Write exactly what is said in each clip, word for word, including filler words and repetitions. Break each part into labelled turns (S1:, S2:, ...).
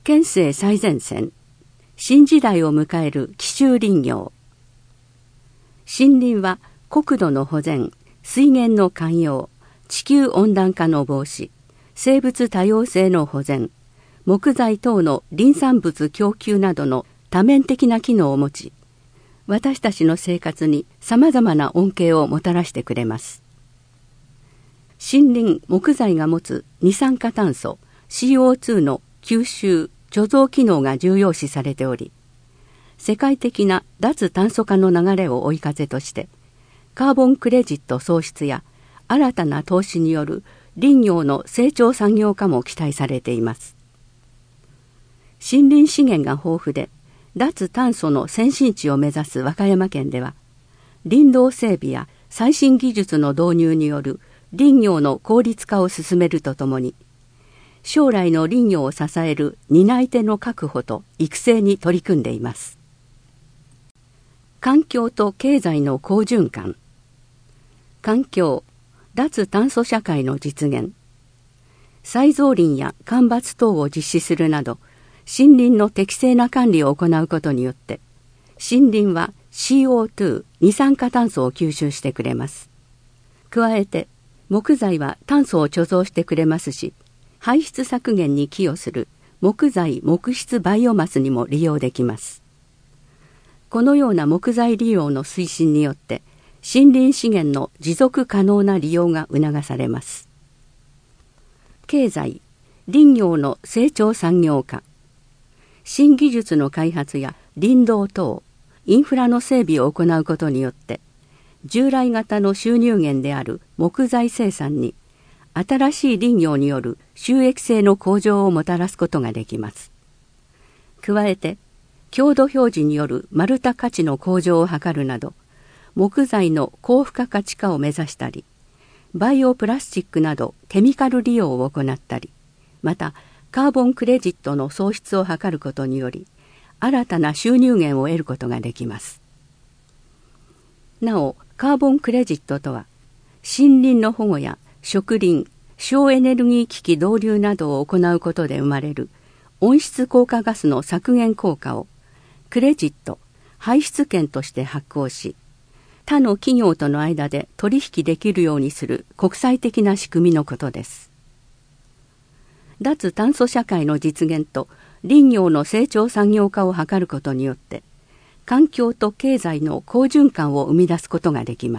S1: 県政最前線、新時代を迎える紀州林業。森林は国土の保全、水源の涵養、地球温暖化の防止、生物多様性の保全、木材等の林産物供給などの多面的な機能を持ち、私たちの生活にさまざまな恩恵をもたらしてくれます。森林・木材が持つ二酸化炭素 シーオーツー の吸収・貯蔵機能が重要視されており、世界的な脱炭素化の流れを追い風として、カーボンクレジット創出や新たな投資による林業の成長産業化も期待されています。森林資源が豊富で、脱炭素の先進地を目指す和歌山県では、林道整備や最新技術の導入による林業の効率化を進めるとともに、将来の林業を支える担い手の確保と育成に取り組んでいます。環境と経済の好循環。環境、脱炭素社会の実現。再造林や間伐等を実施するなど、森林の適正な管理を行うことによって、森林は シーオーツー 二酸化炭素を吸収してくれます。加えて、木材は炭素を貯蔵してくれますし、排出削減に寄与する木材木質バイオマスにも利用できます。このような木材利用の推進によって、森林資源の持続可能な利用が促されます。経済、林業の成長産業化。新技術の開発や林道等、インフラの整備を行うことによって、従来型の収入源である木材生産に、新しい林業による収益性の向上をもたらすことができます。加えて、強度表示による丸太価値の向上を図るなど、木材の高付加価値化を目指したり、バイオプラスチックなどケミカル利用を行ったり、またカーボンクレジットの創出を図ることにより、新たな収入源を得ることができます。なお、カーボンクレジットとは、森林の保護や植林、省エネルギー機器導入などを行うことで生まれる温室効果ガスの削減効果をクレジット、排出権として発行し、他の企業との間で取引できるようにする国際的な仕組みのことです。脱炭素社会の実現と林業の成長産業化を図ることによって、環境と経済の好循環を生み出すことができます。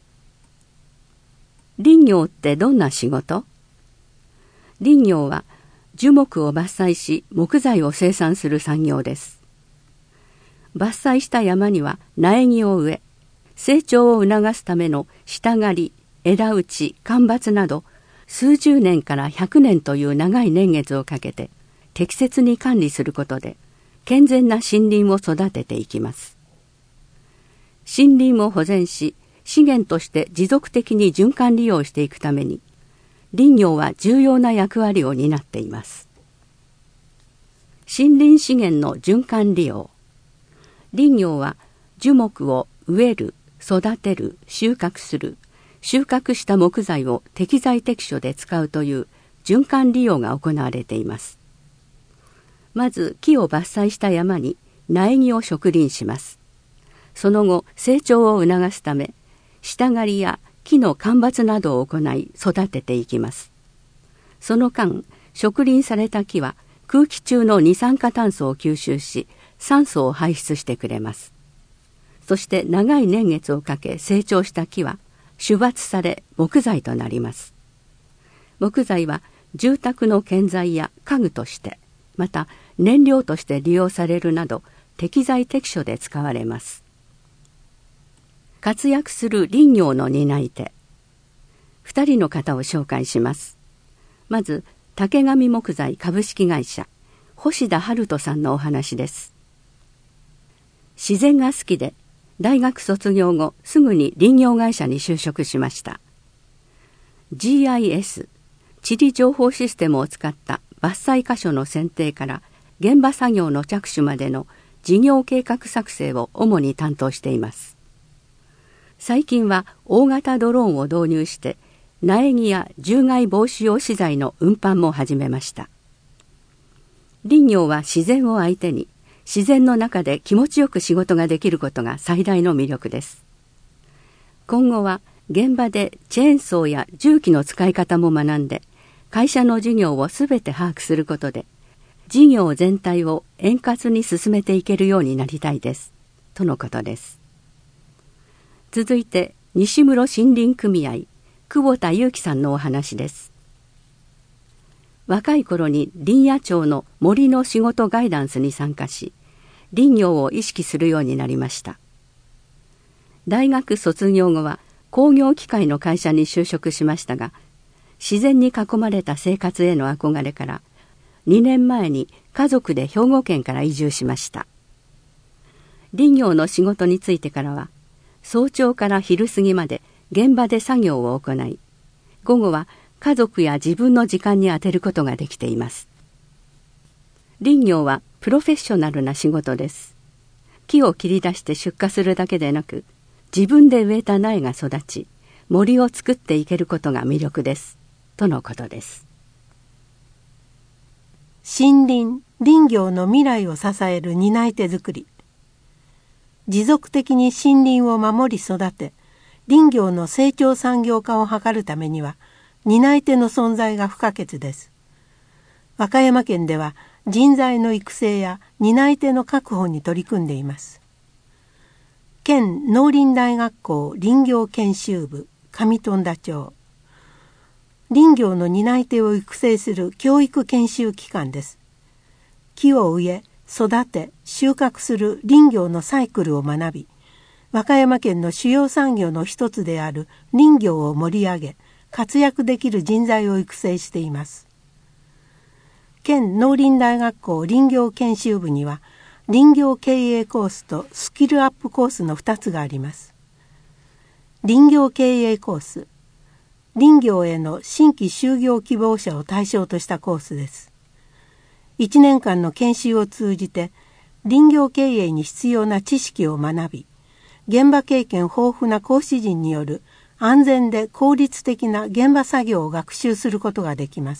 S1: 林業ってどんな仕事？林業は樹木を伐採し木材を生産する産業です。伐採した山には苗木を植え、成長を促すための下刈り、枝打ち、間伐など数十年からひゃくねんという長い年月をかけて適切に管理することで健全な森林を育てていきます。森林を保全し、資源として持続的に循環利用していくために、林業は重要な役割を担っています。森林資源の循環利用。林業は樹木を植える、育てる、収穫する、収穫した木材を適材適所で使うという循環利用が行われています。まず木を伐採した山に苗木を植林します。その後成長を促すため、下刈りや木の間伐などを行い育てていきます。その間、植林された木は空気中の二酸化炭素を吸収し、酸素を排出してくれます。そして長い年月をかけ成長した木は種伐され木材となります。木材は住宅の建材や家具として、また燃料として利用されるなど適材適所で使われます。活躍する林業の担い手。二人の方を紹介します。まず、竹上木材株式会社、星田春人さんのお話です。自然が好きで、大学卒業後すぐに林業会社に就職しました。ジーアイエス、地理情報システムを使った伐採箇所の選定から現場作業の着手までの事業計画作成を主に担当しています。最近は大型ドローンを導入して苗木や獣害防止用資材の運搬も始めました。 林業は自然を相手に、自然の中で気持ちよく仕事ができることが最大の魅力です。今後は現場でチェーンソーや重機の使い方も学んで、会社の事業をすべて把握することで、事業全体を円滑に進めていけるようになりたいです、とのことです。続いて、西室森林組合、久保田祐樹さんのお話です。若い頃に林野庁の森の仕事ガイダンスに参加し、林業を意識するようになりました。大学卒業後は工業機械の会社に就職しましたが、自然に囲まれた生活への憧れからにねんまえに家族で兵庫県から移住しました。林業の仕事に就いてからは早朝から昼過ぎまで現場で作業を行い、午後は家族や自分の時間に充てることができています。林業はプロフェッショナルな仕事です。木を切り出して出荷するだけでなく、自分で植えた苗が育ち、森を作っていけることが魅力です、とのことです。
S2: 森林・林業の未来を支える担い手づくり。持続的に森林を守り育て、林業の成長産業化を図るためには、担い手の存在が不可欠です。和歌山県では人材の育成や担い手の確保に取り組んでいます。県農林大学校林業研修部上富田町。林業の担い手を育成する教育研修機関です。木を植え、育て、収穫する林業のサイクルを学び、和歌山県の主要産業の一つである林業を盛り上げ、活躍できる人材を育成しています。県農林大学校林業研修部には、林業経営コースとスキルアップコースのふたつがあります。林業経営コース、林業への新規就業希望者を対象としたコースです。いちねんかんの研修を通じて、林業経営に必要な知識を学び、現場経験豊富な講師陣による安全で効率的な現場作業を学習することができます。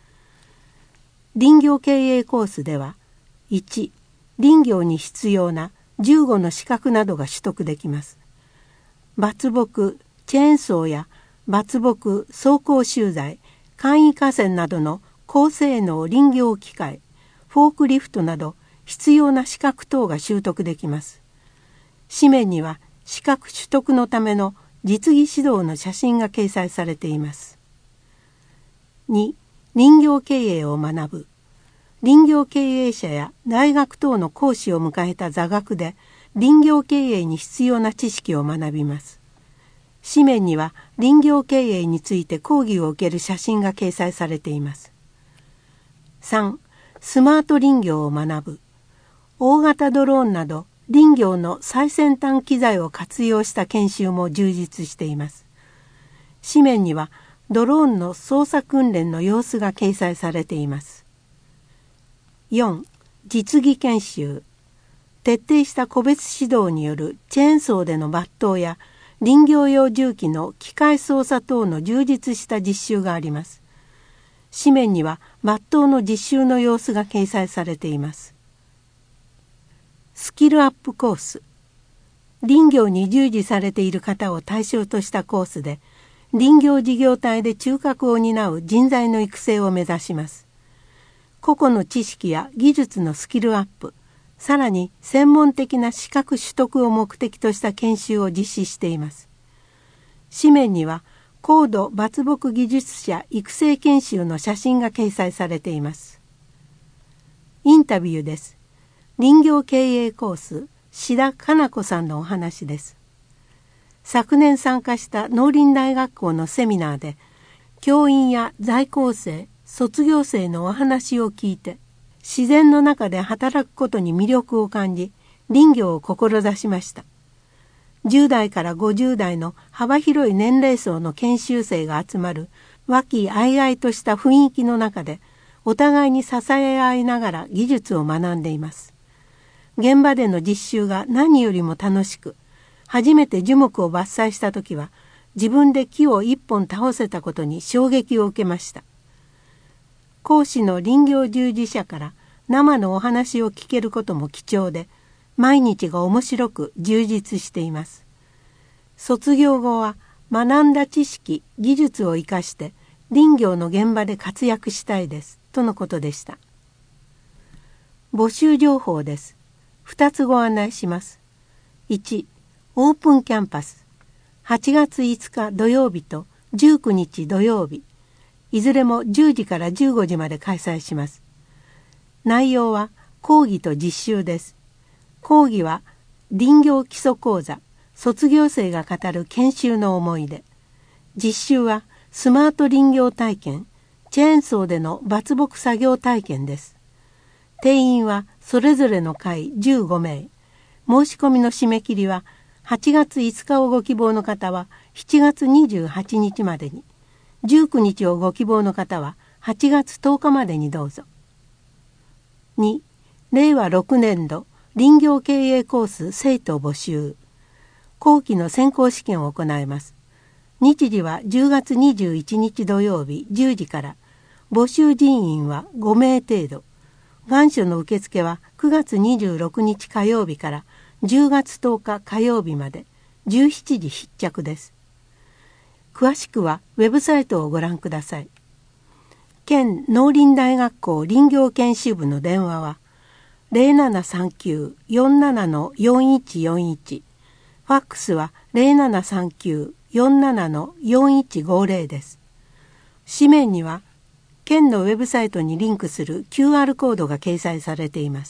S2: 林業経営コースでは、いち、林業に必要なじゅうごの資格などが取得できます。伐木、チェーンソーや伐木、走行集材、簡易河川などの高性能林業機械、フォークリフトなど必要な資格等が習得できます。紙面には資格取得のための実技指導の写真が掲載されています。に、林業経営を学ぶ。林業経営者や大学等の講師を迎えた座学で林業経営に必要な知識を学びます。紙面には林業経営について講義を受ける写真が掲載されています。さん、スマート林業を学ぶ。大型ドローンなど林業の最先端機材を活用した研修も充実しています。紙面にはドローンの操作訓練の様子が掲載されています。よん、実技研修。徹底した個別指導によるチェーンソーでの抜刀や林業用重機の機械操作等の充実した実習があります。紙面には抜刀の実習の様子が掲載されています。スキルアップコース。林業に従事されている方を対象としたコースで、林業事業体で中核を担う人材の育成を目指します。個々の知識や技術のスキルアップ、さらに専門的な資格取得を目的とした研修を実施しています。紙面には高度伐木技術者育成研修の写真が掲載されています。インタビューです。林業経営コース、志田加奈子さんのお話です。昨年参加した農林大学校のセミナーで、教員や在校生、卒業生のお話を聞いて、自然の中で働くことに魅力を感じ、林業を志しました。じゅう代からごじゅう代の幅広い年齢層の研修生が集まる和気あいあいとした雰囲気の中で、お互いに支え合いながら技術を学んでいます。現場での実習が何よりも楽しく、初めて樹木を伐採した時は、自分で木を一本倒せたことに衝撃を受けました。講師の林業従事者から生のお話を聞けることも貴重で、毎日が面白く充実しています。卒業後は学んだ知識、技術を生かして林業の現場で活躍したいですとのことでした。募集情報です。ふたつご案内します。いち、オープンキャンパス。はちがついつか土曜日とじゅうくにち土曜日。いずれもじゅうじからじゅうごじまで開催します。内容は講義と実習です。講義は林業基礎講座、卒業生が語る研修の思い出。実習はスマート林業体験、チェーンソーでの伐木作業体験です。定員はそれぞれの会じゅうごめい。申し込みの締め切りははちがついつかをご希望の方はしちがつにじゅうはちにちまでに、じゅうくにちをご希望の方ははちがつとおかまでにどうぞ。に、れいわろくねんど林業経営コース生徒募集。後期の選考試験を行います。日時はじゅうがつにじゅういちにち土曜日じゅうじから。募集人員はごめい程度。願書の受付はくがつにじゅうろくにち火曜日からじゅうがつとおか火曜日までじゅうしちじ必着です。詳しくはウェブサイトをご覧ください。県農林大学校林業研修部の電話はゼロななさんきゅう よんなな よんいちよんいち、ファックスはゼロななさんきゅう よんなな よんいちごゼロです。紙面には県のウェブサイトにリンクする キューアール コードが掲載されています。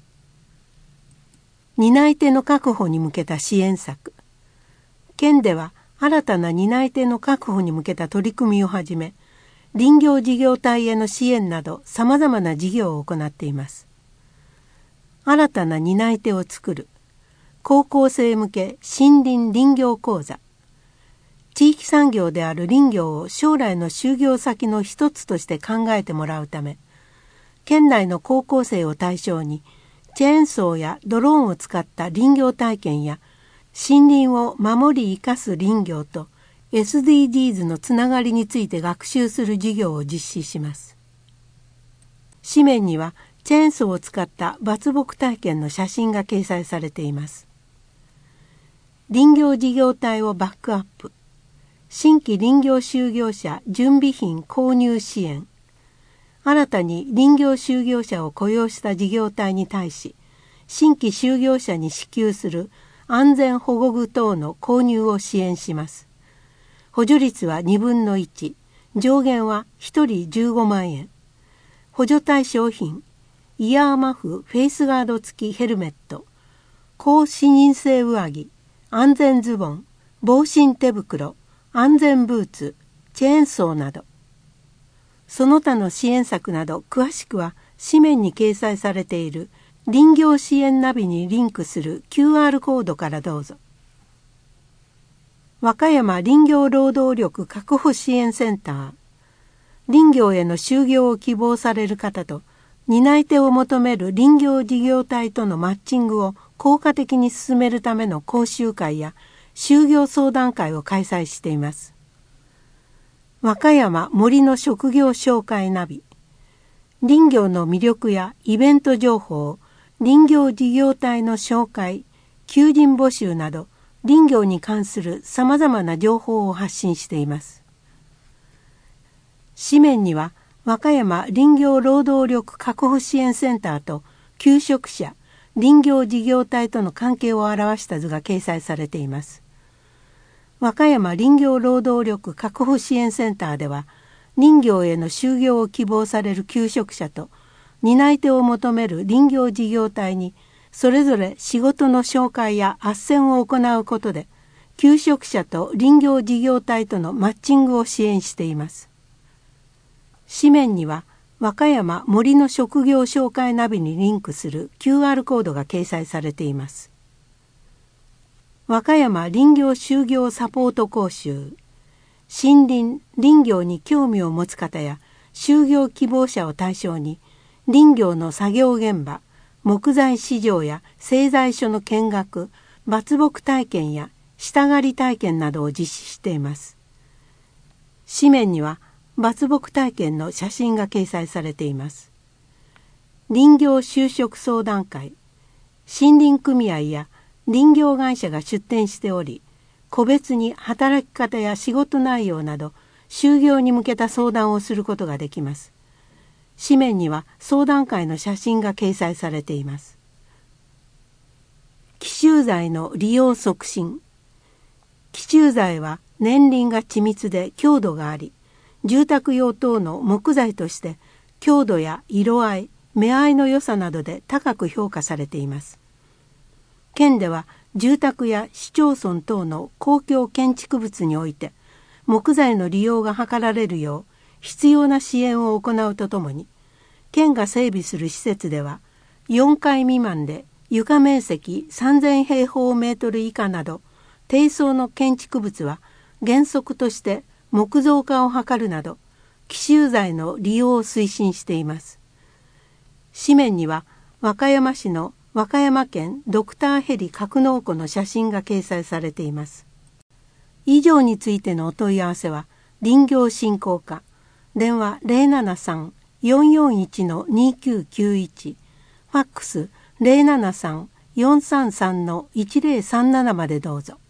S2: 担い手の確保に向けた支援策。県では新たな担い手の確保に向けた取り組みをはじめ、林業事業体への支援などさまざまな事業を行っています。新たな担い手を作る高校生向け森林林業講座。地域産業である林業を将来の就業先の一つとして考えてもらうため、県内の高校生を対象にチェーンソーやドローンを使った林業体験や森林を守り生かす林業と エスディージーズ のつながりについて学習する授業を実施します。紙面にはチェーンソーを使った伐木体験の写真が掲載されています。林業事業体をバックアップ。新規林業就業者準備品購入支援。新たに林業就業者を雇用した事業体に対し、新規就業者に支給する安全保護具等の購入を支援します。補助率はにぶんのいち、上限はひとりじゅうごまんえん。補助対象品、イヤーマフフェイスガード付きヘルメット、高視認性上着、安全ズボン、防振手袋、安全ブーツ、チェーンソーなど。その他の支援策など詳しくは紙面に掲載されている林業支援ナビにリンクする キューアール コードからどうぞ。和歌山林業労働力確保支援センター。林業への就業を希望される方と担い手を求める林業事業体とのマッチングを効果的に進めるための講習会や就業相談会を開催しています。和歌山森の職業紹介ナビ。林業の魅力やイベント情報、林業事業体の紹介、求人募集など林業に関するさまざまな情報を発信しています。紙面には和歌山林業労働力確保支援センターと求職者、林業事業体との関係を表した図が掲載されています。和歌山林業労働力確保支援センターでは、林業への就業を希望される求職者と担い手を求める林業事業体にそれぞれ仕事の紹介や斡旋を行うことで、求職者と林業事業体とのマッチングを支援しています。紙面には和歌山森の職業紹介ナビにリンクする キューアール コードが掲載されています。和歌山林業就業サポート講習。森林・林業に興味を持つ方や就業希望者を対象に林業の作業現場、木材市場や製材所の見学、伐木体験や下刈り体験などを実施しています。紙面には伐木体験の写真が掲載されています。 林業就職相談会、森林組合や林業会社が出展しており、個別に働き方や仕事内容など就業に向けた相談をすることができます。紙面には相談会の写真が掲載されています。奇襲材の利用促進。奇襲材は年輪が緻密で強度があり、住宅用等の木材として強度や色合い、目合いの良さなどで高く評価されています。県では住宅や市町村等の公共建築物において木材の利用が図られるよう必要な支援を行うとともに、県が整備する施設ではよんかい未満で床面積さんぜんへいほうメートル以下など低層の建築物は原則として木造化を図るなど奇襲材の利用を推進しています。紙面には和歌山市の和歌山県ドクターヘリ格納庫の写真が掲載されています。以上についてのお問い合わせは林業振興課、電話 ゼロななさん よんよんいち のにきゅうきゅういち、ファックス ゼロななさん よんさんさん のいちゼロさんなな までどうぞ。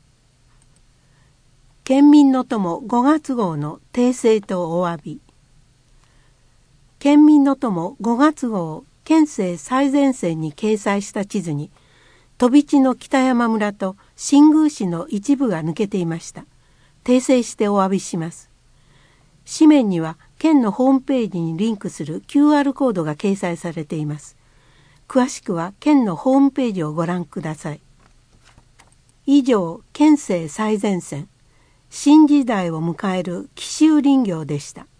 S2: 県民の友ごがつ号の訂正とお詫び。県民の友ごがつ号県政最前線に掲載した地図に飛び地の北山村と新宮市の一部が抜けていました。訂正してお詫びします。紙面には県のホームページにリンクする キューアール コードが掲載されています。詳しくは県のホームページをご覧ください。以上、県政最前線、新時代を迎える紀州林業でした。